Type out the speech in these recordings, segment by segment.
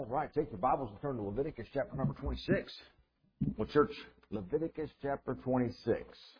All right, take your Bibles and turn to Leviticus chapter number 26. Well, church, Leviticus chapter 26.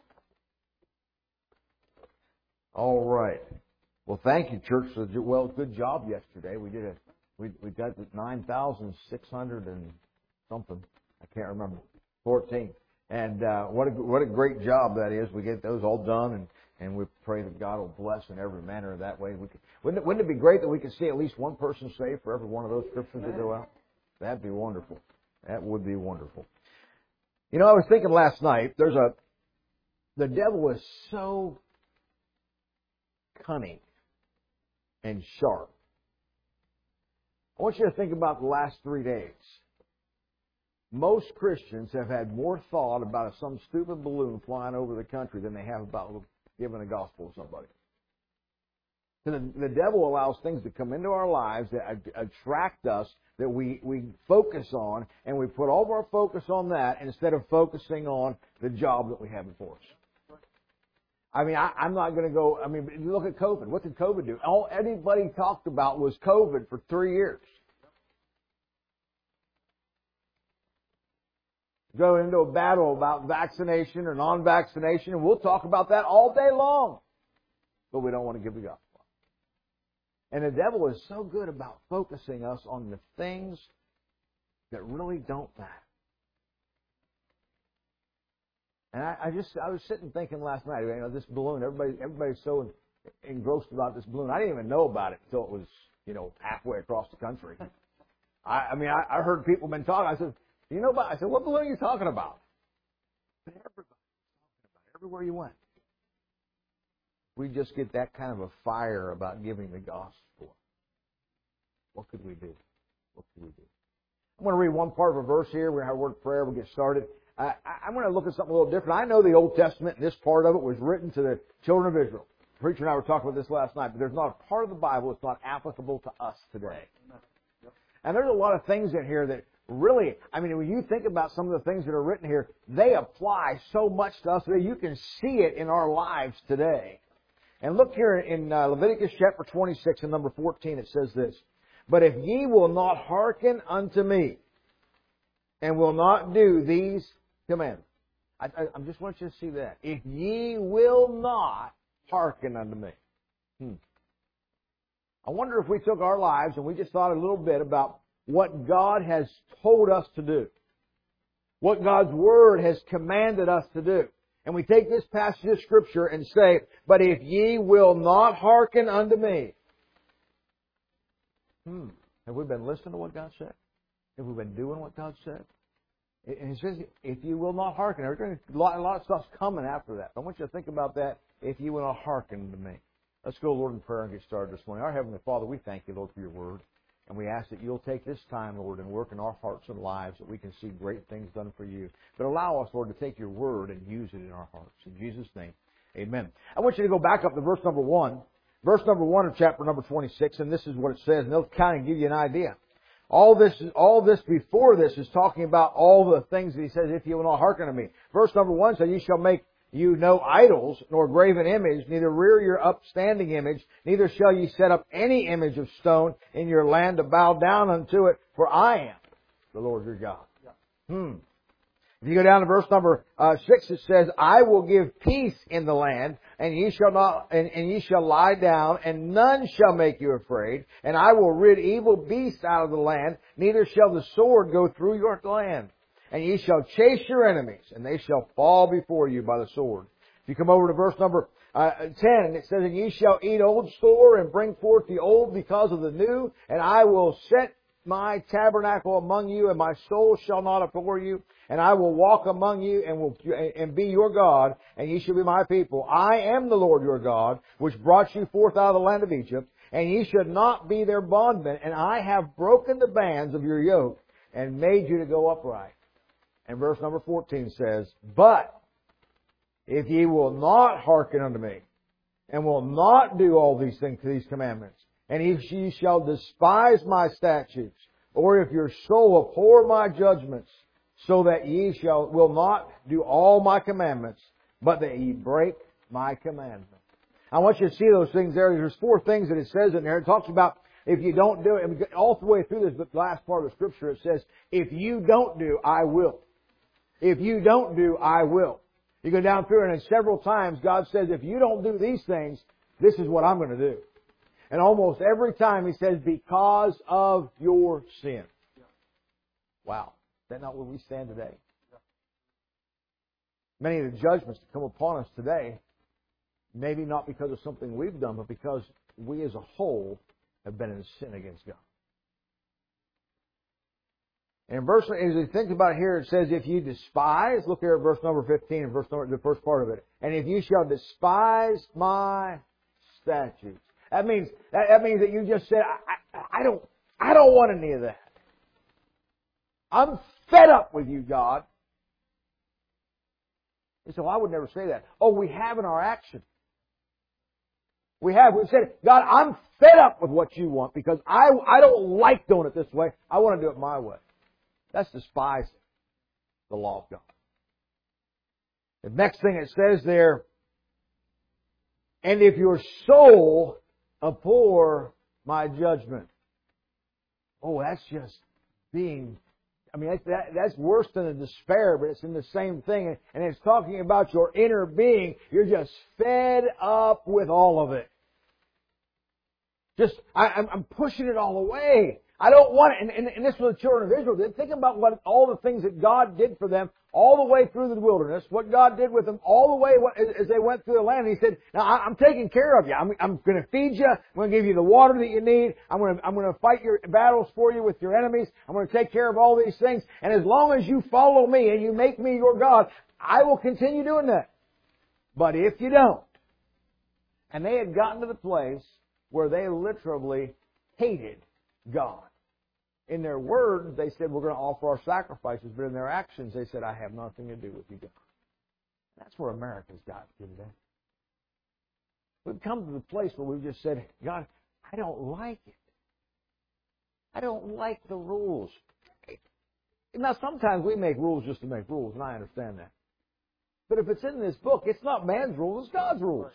All right. Well, thank you, church. Well, good job yesterday. We got 9,600 and something. I can't remember. 14. And what a great job that is. We get those all done, and we pray that God will bless in every manner that way. Wouldn't it be great that we could see at least one person saved for every one of those scriptures that go out? That'd be wonderful. That would be wonderful. You know, I was thinking last night, the devil is so cunning and sharp. I want you to think about the last 3 days. Most Christians have had more thought about some stupid balloon flying over the country than they have about giving the gospel to somebody. So the devil allows things to come into our lives that attract us, that we focus on, and we put all of our focus on that instead of focusing on the job that we have before us. I mean, I'm not going to go, look at COVID. What did COVID do? All anybody talked about was COVID for 3 years. Go into a battle about vaccination or non-vaccination, and we'll talk about that all day long. But we don't want to give the gospel. And the devil is so good about focusing us on the things that really don't matter. And I was sitting thinking last night, this balloon, everybody's so engrossed about this balloon. I didn't even know about it until it was, halfway across the country. I heard people been talking. I said, I said, what balloon are you talking about? Everybody's talking about it, everywhere you went. We just get that kind of a fire about giving the gospel. What could we do? What could we do? I'm going to read one part of a verse here. We're going to have a word of prayer. We'll get started. I'm going to look at something a little different. I know the Old Testament, and this part of it was written to the children of Israel. The preacher and I were talking about this last night, but there's not a part of the Bible that's not applicable to us today. And there's a lot of things in here that really, when you think about some of the things that are written here, they apply so much to us today. You can see it in our lives today. And look here in Leviticus chapter 26 and number 14, it says this, "But if ye will not hearken unto me, and will not do these commandments." I just want you to see that. If ye will not hearken unto me. I wonder if we took our lives and we just thought a little bit about what God has told us to do. What God's Word has commanded us to do. And we take this passage of Scripture and say, "But if ye will not hearken unto me." Have we been listening to what God said? Have we been doing what God said? And He says, if you will not hearken. A lot of stuff's coming after that. I want you to think about that. If you will not hearken to me. Let's go, Lord, in prayer and get started this morning. Our Heavenly Father, we thank you, Lord, for your Word. And we ask that you'll take this time, Lord, and work in our hearts and lives that we can see great things done for you. But allow us, Lord, to take your Word and use it in our hearts. In Jesus' name, amen. I want you to go back up to verse number 1. Verse number 1 of chapter number 26, and this is what it says, and it'll kind of give you an idea. All this before this is talking about all the things that he says, if you will not hearken to me. Verse number 1 says, "Ye shall make you no idols, nor graven image, neither rear your upstanding image, neither shall ye set up any image of stone in your land to bow down unto it, for I am the Lord your God." If you go down to verse number 6, it says, "I will give peace in the land, and ye shall lie down, and none shall make you afraid. And I will rid evil beasts out of the land, neither shall the sword go through your land. And ye shall chase your enemies, and they shall fall before you by the sword." If you come over to verse number 10, it says, "And ye shall eat old store, and bring forth the old because of the new. And I will set my tabernacle among you, and my soul shall not abhor you. And I will walk among you, and be your God, and ye shall be my people. I am the Lord your God, which brought you forth out of the land of Egypt. And ye should not be their bondmen. And I have broken the bands of your yoke, and made you to go upright." And verse number 14 says, "But if ye will not hearken unto me, and will not do all these things to these commandments, and if ye shall despise my statutes, or if your soul abhor my judgments, so that ye will not do all my commandments, but that ye break my commandments." I want you to see those things there. There's 4 things that it says in there. It talks about If you don't do it, and all the way through this last part of the Scripture, it says, if you don't do, I will. If you don't do, I will. You go down through it, and several times God says, if you don't do these things, this is what I'm going to do. And almost every time He says, because of your sin. Wow. Is that not where we stand today? Many of the judgments that come upon us today, maybe not because of something we've done, but because we as a whole have been in sin against God. And verse, as you think about it here, it says, if you despise, look here at verse number 15, the first part of it. And if you shall despise my statutes. That means that you just said, I don't want any of that. I'm fed up with you, God. You say, well, I would never say that. Oh, we have in our action. We said, God, I'm fed up with what you want because I don't like doing it this way. I want to do it my way. That's despising the law of God. The next thing it says there, and if your soul abhor my judgment. Oh, that's just being, that's worse than a despair, but it's in the same thing. And it's talking about your inner being. You're just fed up with all of it. I'm pushing it all away. I don't want it. And this was the children of Israel. Think about all the things that God did for them all the way through the wilderness, what God did with them all the way as they went through the land. He said, now I'm taking care of you. I'm going to feed you. I'm going to give you the water that you need. I'm going to fight your battles for you with your enemies. I'm going to take care of all these things. And as long as you follow me and you make me your God, I will continue doing that. But if you don't, and they had gotten to the place where they literally hated God. In their words, they said, we're going to offer our sacrifices. But in their actions, they said, I have nothing to do with you, God. That's where America's got to today. We've come to the place where we've just said, God, I don't like it. I don't like the rules. Now, sometimes we make rules just to make rules, and I understand that. But if it's in this book, it's not man's rules, it's God's rules.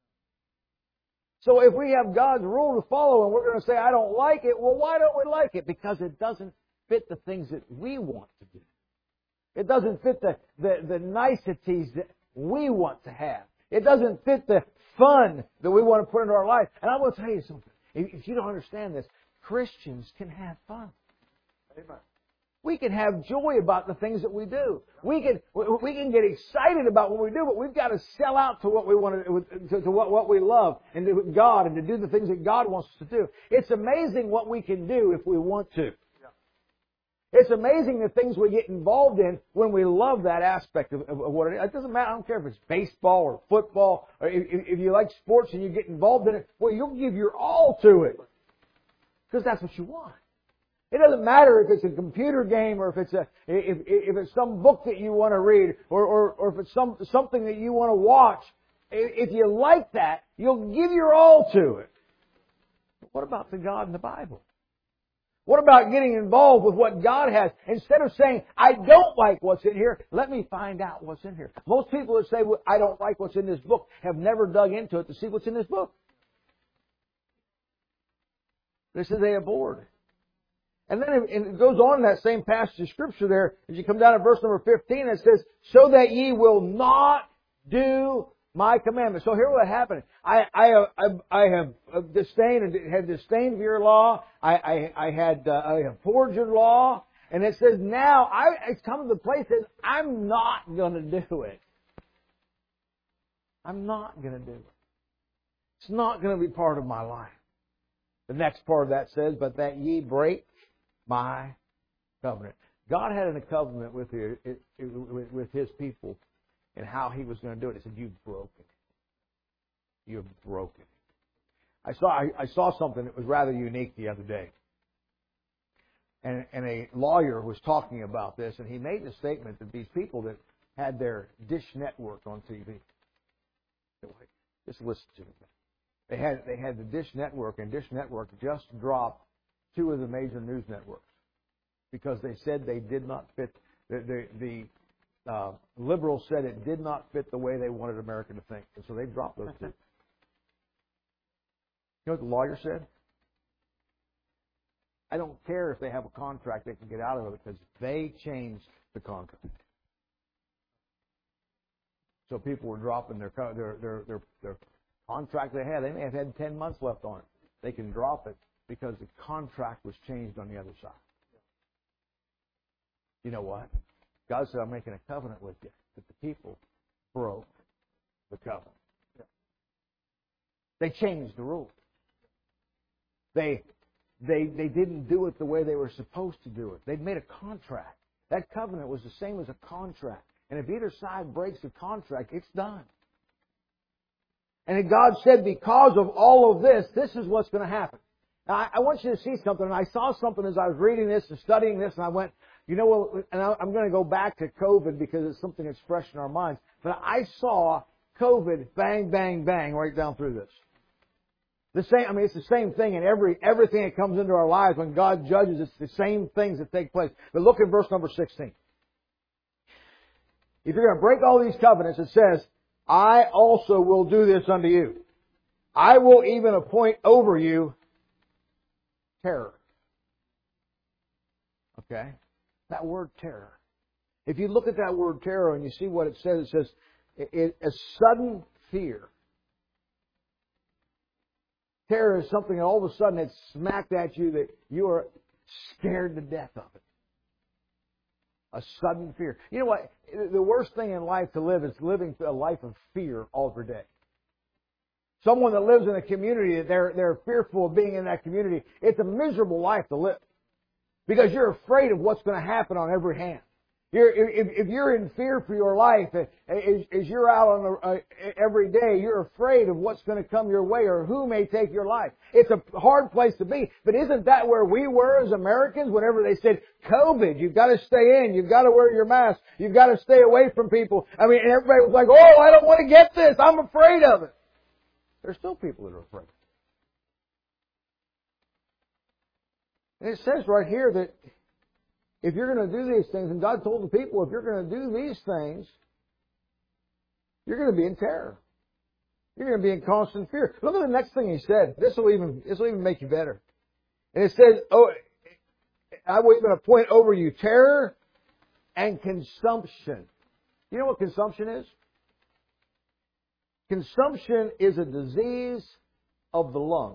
So if we have God's rule to follow and we're going to say, I don't like it, well, why don't we like it? Because it doesn't fit the things that we want to do. It doesn't fit the niceties that we want to have. It doesn't fit the fun that we want to put into our life. And I will tell you something. If you don't understand this, Christians can have fun. Amen. We can have joy about the things that we do. We can get excited about what we do, but we've got to sell out to what we want to what we love and to God and to do the things that God wants us to do. It's amazing what we can do if we want to. It's amazing the things we get involved in when we love that aspect of what it is. It doesn't matter. I don't care if it's baseball or football or if you like sports and you get involved in it. Well, you'll give your all to it because that's what you want. It doesn't matter if it's a computer game or if it's some book that you want to read or if it's something that you want to watch. If you like that, you'll give your all to it. But what about the God in the Bible? What about getting involved with what God has? Instead of saying, I don't like what's in here, let me find out what's in here. Most people that say, well, I don't like what's in this book have never dug into it to see what's in this book. They say they abhorred it. And then it goes on in that same passage of Scripture there, as you come down to verse number 15, it says, so that ye will not do my commandments. So here what happened. I have disdained and had disdain for your law. I have abhorred your law. And it says now, it's come to the place that I'm not going to do it. I'm not going to do it. It's not going to be part of my life. The next part of that says, but that ye break my covenant. God had a covenant with His people and how He was going to do it. He said, you've broken it. You've broken it. I saw something that was rather unique the other day. And a lawyer was talking about this, and he made the statement that these people that had their Dish Network on TV, just listen to it. They had the Dish Network, and Dish Network just dropped 2 of the major news networks because they said they did not fit. The liberals said it did not fit the way they wanted America to think, and so they dropped those 2. You know what the lawyer said? I don't care if they have a contract, they can get out of it because they changed the contract. So people were dropping their contract they had. They may have had 10 months left on it. They can drop it because the contract was changed on the other side. You know what? God said, I'm making a covenant with you. But the people broke the covenant. They changed the rules. They didn't do it the way they were supposed to do it. They'd made a contract. That covenant was the same as a contract. And if either side breaks the contract, it's done. And God said, because of all of this, this is what's going to happen. Now, I want you to see something. And I saw something as I was reading this and studying this, and I went, you know what, and I'm going to go back to COVID because it's something that's fresh in our minds. But I saw COVID bang, bang, bang right down through this. It's the same thing in everything that comes into our lives. When God judges, it's the same things that take place. But look at verse number 16. If you're going to break all these covenants, it says, I also will do this unto you. I will even appoint over you terror. Okay? That word terror. If you look at that word terror and you see what it says a sudden fear. Terror is something that all of a sudden it's smacked at you that you are scared to death of it. A sudden fear. You know what? The worst thing in life to live is living a life of fear all every day. Someone that lives in a community that they're fearful of being in that community, it's a miserable life to live. Because you're afraid of what's going to happen on every hand. If you're in fear for your life, as you're out on every day, you're afraid of what's going to come your way or who may take your life. It's a hard place to be. But isn't that where we were as Americans whenever they said, COVID, you've got to stay in, you've got to wear your mask, you've got to stay away from people. I mean, and everybody was like, oh, I don't want to get this, I'm afraid of it. There's still people that are afraid. And it says right here that if you're going to do these things, and God told the people, if you're going to do these things, you're going to be in terror. You're going to be in constant fear. Look at the next thing He said. This will even make you better. And it says, oh, I will even appoint over you terror and consumption. You know what consumption is? Consumption is a disease of the lungs.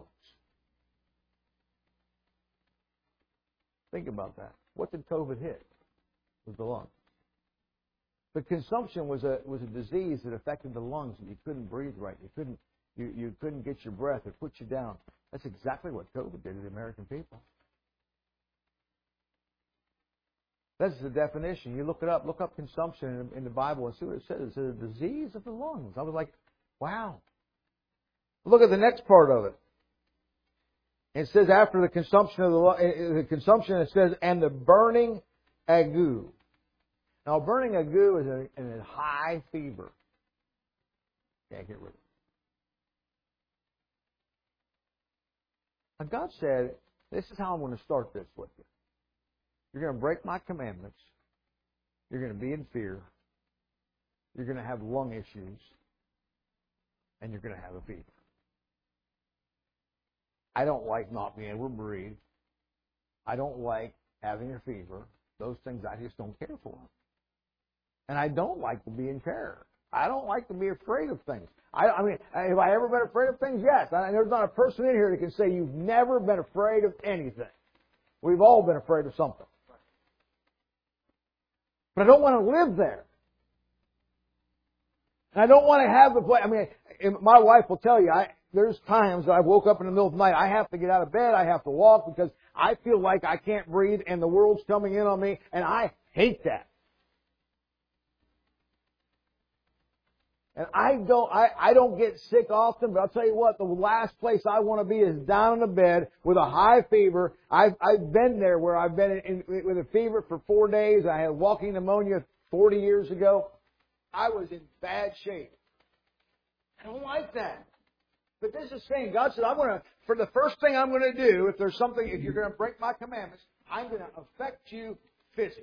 Think about that. What did COVID hit? It was the lungs. But consumption was a disease that affected the lungs, and you couldn't breathe right. You couldn't get your breath. It put you down. That's exactly what COVID did to the American people. That's the definition. You look it up. Look up consumption in the Bible and see what it says. It's a disease of the lungs. I was like, wow. Look at the next part of it. It says after the consumption of the consumption, it says, and the burning ague. Now, burning ague is a high fever. Can't get rid of it. Now, God said, this is how I'm going to start this with you. You're going to break my commandments. You're going to be in fear. You're going to have lung issues. And you're going to have a fever. I don't like not being able to breathe. I don't like having a fever. Those things I just don't care for. And I don't like to be in terror. I don't like to be afraid of things. I mean, have I ever been afraid of things? Yes. There's not a person in here that can say you've never been afraid of anything. We've all been afraid of something. But I don't want to live there. And I don't want to have the place. I mean, my wife will tell you, there's times that I woke up in the middle of the night, I have to get out of bed, I have to walk because I feel like I can't breathe and the world's coming in on me, and I hate that. And I don't get sick often, but I'll tell you what, the last place I want to be is down in the bed with a high fever. I've been there where I've been with a fever for 4 days. I had walking pneumonia 40 years ago. I was in bad shape. I don't like that. But this is saying, God said, for the first thing I'm going to do, if you're going to break my commandments, I'm going to affect you physically.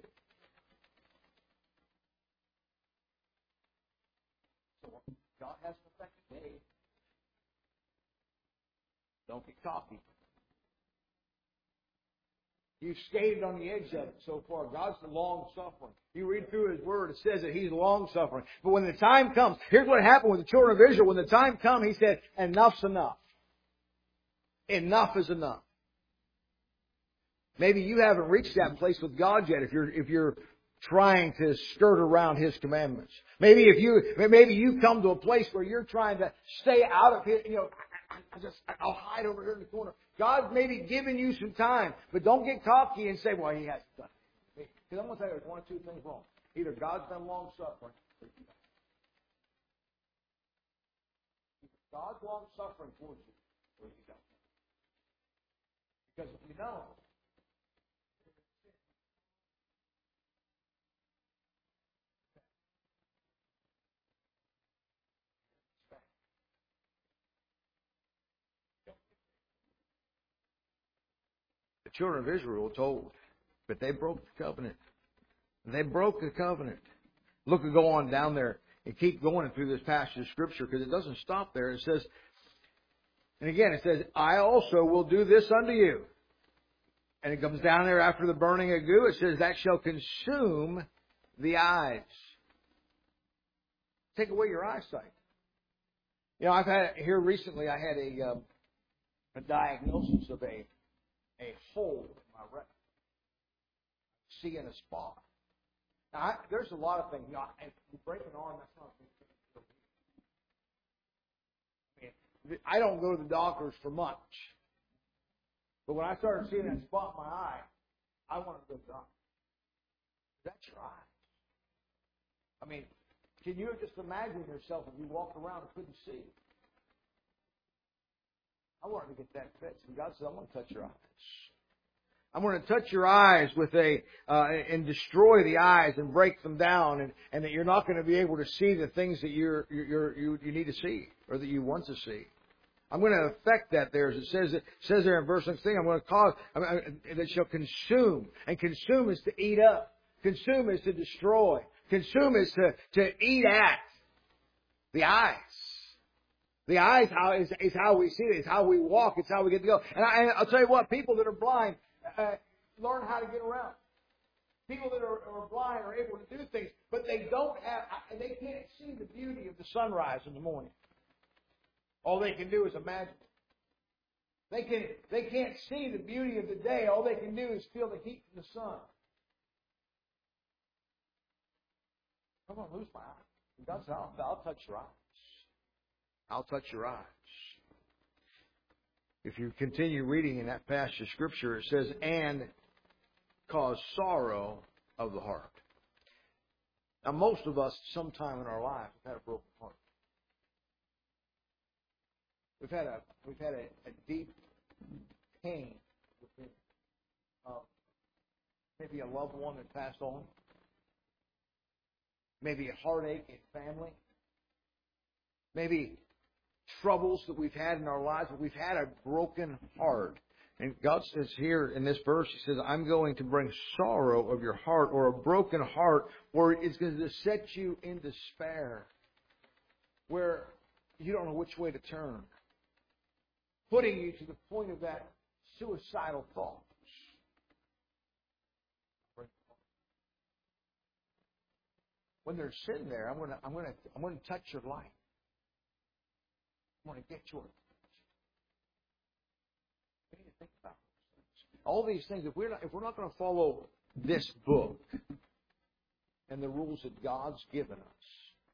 God hasn't affected me. Don't get cocky. You've skated on the edge of it so far. God's the long-suffering. You read through His Word, it says that He's long-suffering. But when the time comes, here's what happened with the children of Israel. When the time comes, He said, enough's enough. Enough is enough. Maybe you haven't reached that place with God yet if you're trying to skirt around His commandments. Maybe you come to a place where you're trying to stay out of His, I'll hide over here in the corner. God's maybe giving you some time, but don't get cocky and say, well, He hasn't done it. Because I'm going to tell you, there's one or two things wrong. Either God's been long-suffering, or you don't. God's long-suffering towards you, or you don't. Because if you don't, the children of Israel were told, but they broke the covenant. They broke the covenant. Look, go on down there and keep going through this passage of Scripture because it doesn't stop there. It says, and again, it says, I also will do this unto you. And it comes down there after the burning of goo. It says, that shall consume the eyes. Take away your eyesight. You know, I've had here recently. I had a diagnosis of a hole in my retina, seeing a spot. Now, there's a lot of things. You know, breaking an arm, that's not a big thing. I don't go to the doctors for much. But when I started seeing that spot in my eye, I wanted to go to the doctor. That's your eyes. I mean, can you just imagine yourself if you walked around and couldn't see? I wanted to get that fixed. And God said, I'm going to touch your eyes. I'm going to touch your eyes with and destroy the eyes and break them down, and that you're not going to be able to see the things that you need to see or that you want to see. I'm going to affect that there, as it says there in verse 16. I'm going to cause that shall consume, and consume is to eat up. Consume is to destroy. Consume is to eat at. The eyes. The eyes is how we see it. It's how we walk. It's how we get to go. And I'll tell you what, people that are blind learn how to get around. People that are blind are able to do things, but they they can't see the beauty of the sunrise in the morning. All they can do is imagine it. They can't see the beauty of the day. All they can do is feel the heat from the sun. I'm going to lose my eyes. God said, I'll touch your eyes. I'll touch your eyes. If you continue reading in that passage of Scripture, it says, and cause sorrow of the heart. Now, most of us, sometime in our lives, have had a broken heart. We've had a deep pain within maybe a loved one that passed on, maybe a heartache in family, maybe troubles that we've had in our lives, but we've had a broken heart. And God says here in this verse, He says, I'm going to bring sorrow of your heart, or a broken heart, or it's going to set you in despair, where you don't know which way to turn, putting you to the point of that suicidal thought. When there's sin there, I'm going to touch your life. I'm going to get your attention. We need to think about those things. All these things. If we're not going to follow this book and the rules that God's given us,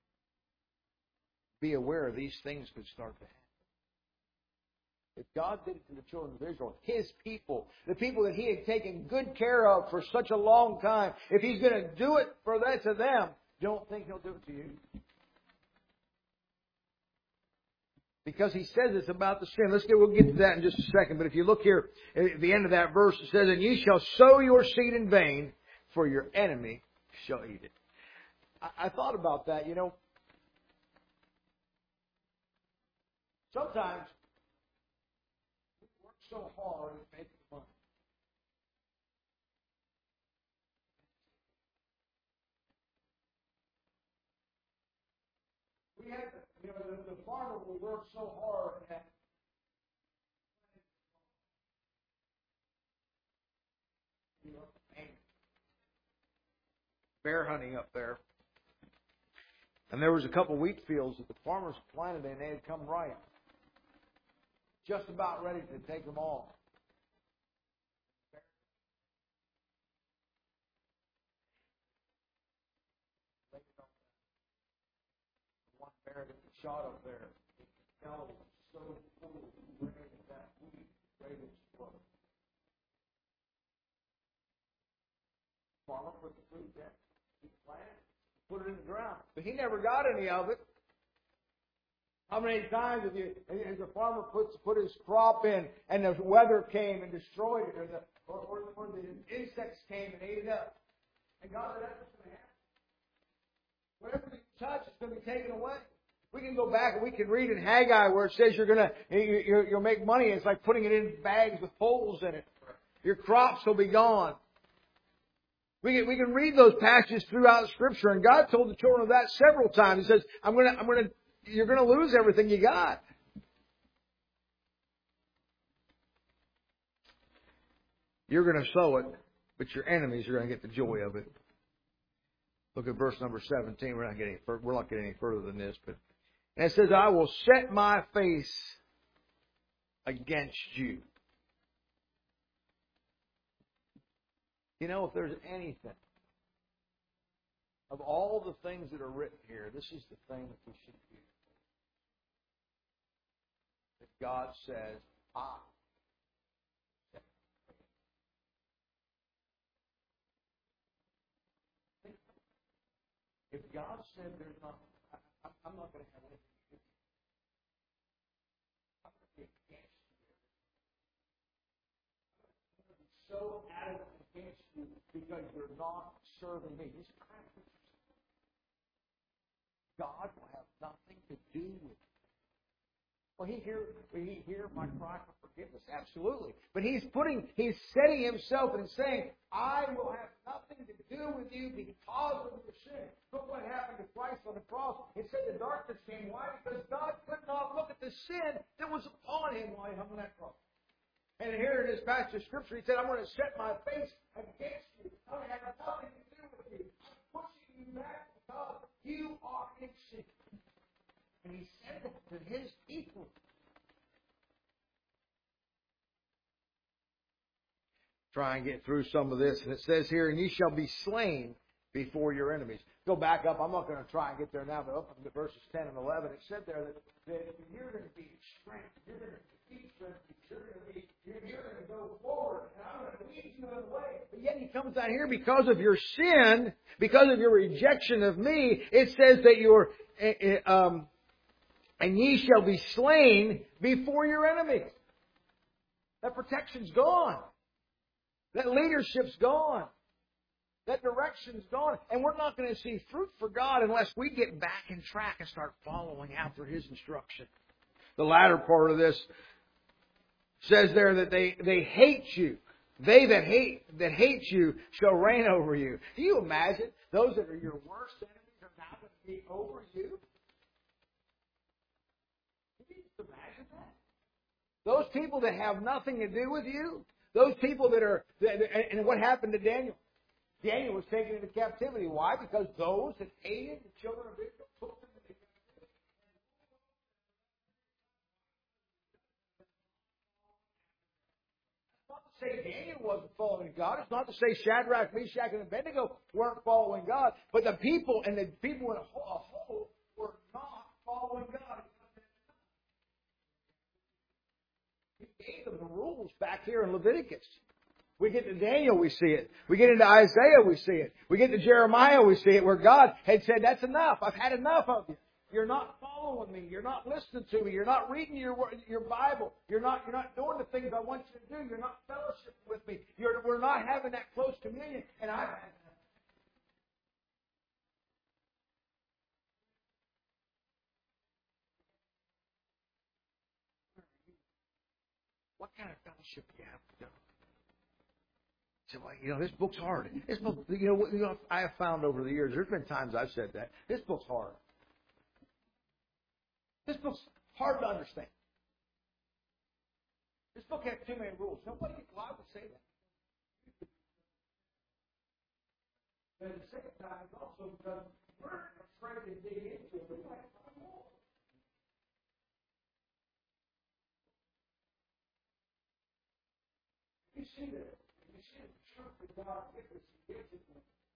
be aware these things could start to happen. If God did it to the children of Israel, His people, the people that He had taken good care of for such a long time, if He's going to do it to them, don't think He'll do it to you. Because He says it's about the sin. We'll get to that in just a second. But if you look here at the end of that verse, it says, and ye shall sow your seed in vain, for your enemy shall eat it. I thought about that. You know, sometimes we work so hard at making money. We have the farmer will work so hard at bear hunting up there. And there was a couple wheat fields that the farmers planted and they had come ripe. Just about ready to take them all. One bear that was shot up there, the belly was so full of grain that wheat ready to explode. Farmer put the fruit there, he planted, put it in the ground, but he never got any of it. How many times have you, as a farmer put his crop in, and the weather came and destroyed it, or the insects came and ate it up, and God said, that's what's going to happen. Whatever you touch is going to be taken away. We can go back and we can read in Haggai where it says you'll make money. It's like putting it in bags with holes in it. Your crops will be gone. We can read those passages throughout Scripture, and God told the children of that several times. He says, you're going to lose everything you got. You're going to sow it, but your enemies are going to get the joy of it. Look at verse number 17. We're not getting any further than this, but and it says, "I will set my face against you." You know, if there's anything of all the things that are written here, this is the thing that we should do. That God says, "I." If God said there's not, I'm not going to have anything to do with you. I'm going to be against you. I'm going to be so adamant against you because you're not serving me. These are kind of pictures. God will have nothing to do with you. Will He hear my cry for forgiveness? Absolutely. But He's setting Himself and saying, I will have nothing to do with you because of your sin. Look what happened to Christ on the cross. It said the darkness came. Why? Because God could not look at the sin that was upon Him while He hung on that cross. And here in this passage of Scripture, He said, I'm going to set my face against you. I'm going to have nothing to do with you. I'm pushing you back because you are in sin. And He said that to His people. Try and get through some of this. And it says here, and ye shall be slain before your enemies. Go back up. I'm not going to try and get there now, but up to verses 10 and 11. It said there that you're going to be strength. You're going to be strength. You're going to go forward. And I'm going to lead you in the way. But yet He comes down here because of your sin, because of your rejection of me. It says that you're... and ye shall be slain before your enemies. That protection's gone. That leadership's gone. That direction's gone. And we're not going to see fruit for God unless we get back in track and start following after His instruction. The latter part of this says there that they hate you. They that hate you shall reign over you. Do you imagine those that are your worst enemies are now going to be over you? Imagine that. Those people that have nothing to do with you, those people that are, and what happened to Daniel? Daniel was taken into captivity. Why? Because those that hated the children of Israel took them into captivity. It's not to say Daniel wasn't following God. It's not to say Shadrach, Meshach, and Abednego weren't following God. But the people and the people in a whole were not following God. He gave them the rules back here in Leviticus. We get to Daniel, we see it. We get into Isaiah, we see it. We get to Jeremiah, we see it, where God had said, that's enough. I've had enough of you. You're not following me. You're not listening to me. You're not reading your Bible. You're not doing the things I want you to do. You're not fellowshipping with me. We're not having that close communion. And I've had enough. What kind of fellowship do you have with God? So, well, this book's hard. This book, I have found over the years, there's been times I've said that. This book's hard. This book's hard to understand. This book has too many rules. Why would say that? But at the same time, it's also because we're afraid to dig into it. We might find more. You see the truth that God gives us. He gives us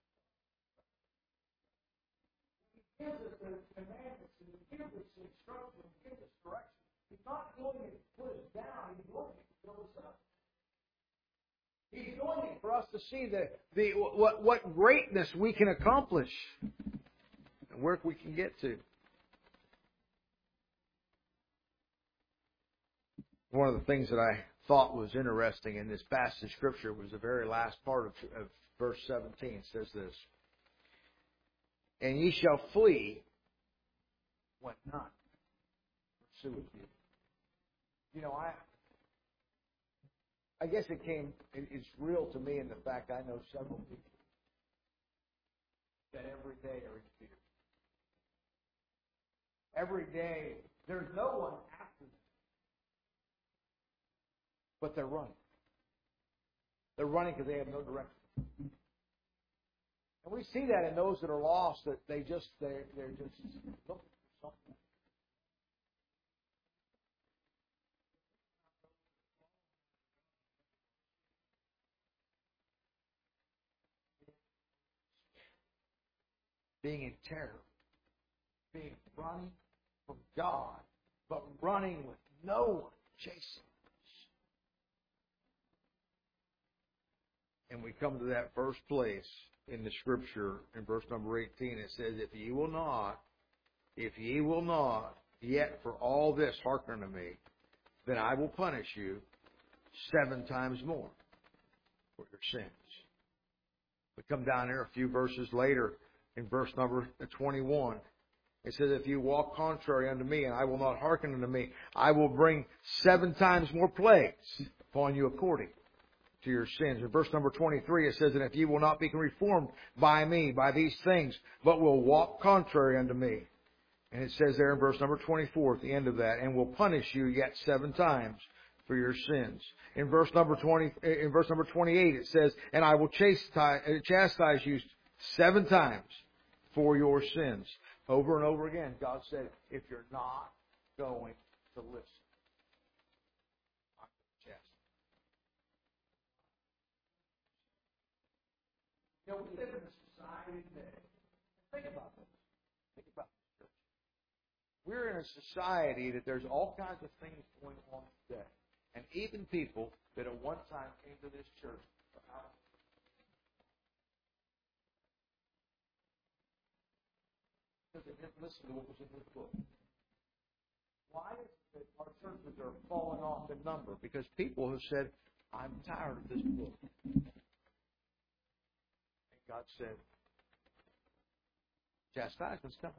the commandments, and He gives us the instruction, He gives us direction. He's not doing it to put us down, He's doing it to build us up. He's doing it for us to see what greatness we can accomplish and where we can get to. One of the things that I thought was interesting in this passage of Scripture was the very last part of verse 17. It says this, "And ye shall flee when none pursueth you." You know, I guess it's real to me in the fact I know several people that every day are in fear. Every day, there's no one after them. But they're running. They're running because they have no direction. And we see that in those that are lost, that they're just looking for something. Being in terror. Being running from God, but running with no one chasing us. And we come to that first place in the Scripture in verse number 18. It says, If ye will not, yet for all this hearken unto me, then I will punish you 7 times more for your sins. We come down here a few verses later in verse number 21. It says, If you walk contrary unto me, and I will not hearken unto me, I will bring 7 times more plagues upon you according to your sins. In verse number 23, it says, And if ye will not be reformed by me, by these things, but will walk contrary unto me. And it says there in verse number 24, at the end of that, And will punish you yet 7 times for your sins. In verse number 28, it says, And I will chastise you 7 times for your sins. Over and over again, God said, if you're not going to listen, I'm going to chastise. You know, we live in a society today. Think about this. Think about this, church. We're in a society that there's all kinds of things going on today. And even people that at one time came to this church are out of because they didn't listen to what was in this book. Why is it that our churches are falling off in number? Because people have said, I'm tired of this book. And God said, chastisement's coming.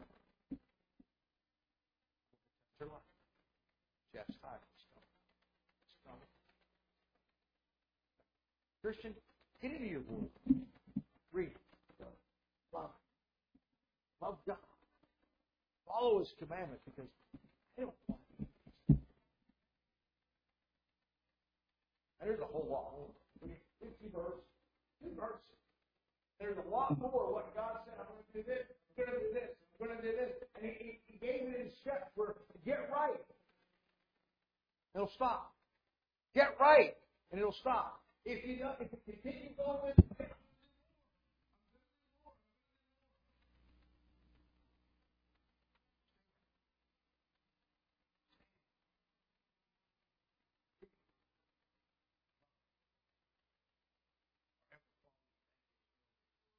Your life. Chastisement's coming. It's coming. Christian, get into your word. Read. Love. Love God. Follow His commandments because they don't want you. And there's a whole lot more. 50 verses. 2 verses. There's a lot more of what God said. I'm going to do this. I'm going to do this. I'm going to do this. And He gave it in steps for get right. It'll stop. Get right. And it'll stop. If you continue going with